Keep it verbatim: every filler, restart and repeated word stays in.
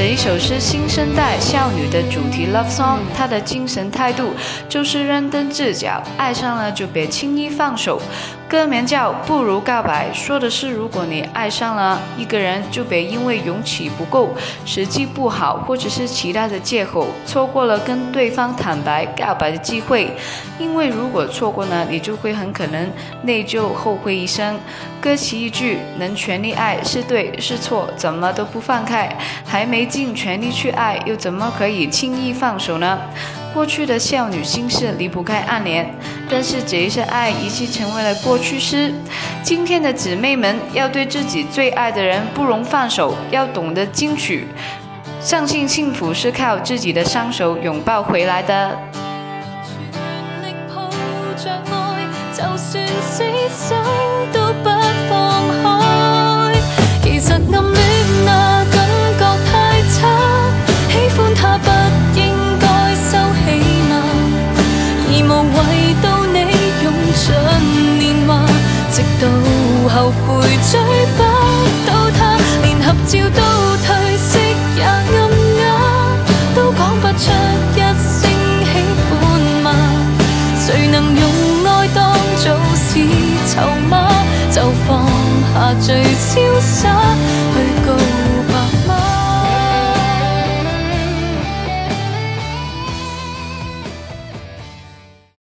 这一首是新生代少女的主题 love song， 它的精神态度就是认真自脚，爱上了就别轻易放手。歌名叫《不如告白》，说的是如果你爱上了一个人，就别因为勇气不够、时机不好，或者是其他的借口，错过了跟对方坦白告白的机会。因为如果错过呢，你就会很可能内疚后悔一生。歌词一句，能全力爱是对是错，怎么都不放开，还没尽全力去爱，又怎么可以轻易放手呢？过去的少女心事离不开暗恋，但是这一些爱已经成为了过去式。今天的姊妹们要对自己最爱的人不容放手，要懂得矜持，相信幸福是靠自己的双手拥抱回来的。 全力抱着愛，就算死守都不放開。其實暗戀那感覺太差，喜歡他不應該收起嗎？而無謂到你用盡年華，直到後悔追不到他，連合照都褪色也暗啞，都講不出一聲喜歡嗎？誰能用愛當做是籌碼，就放下最瀟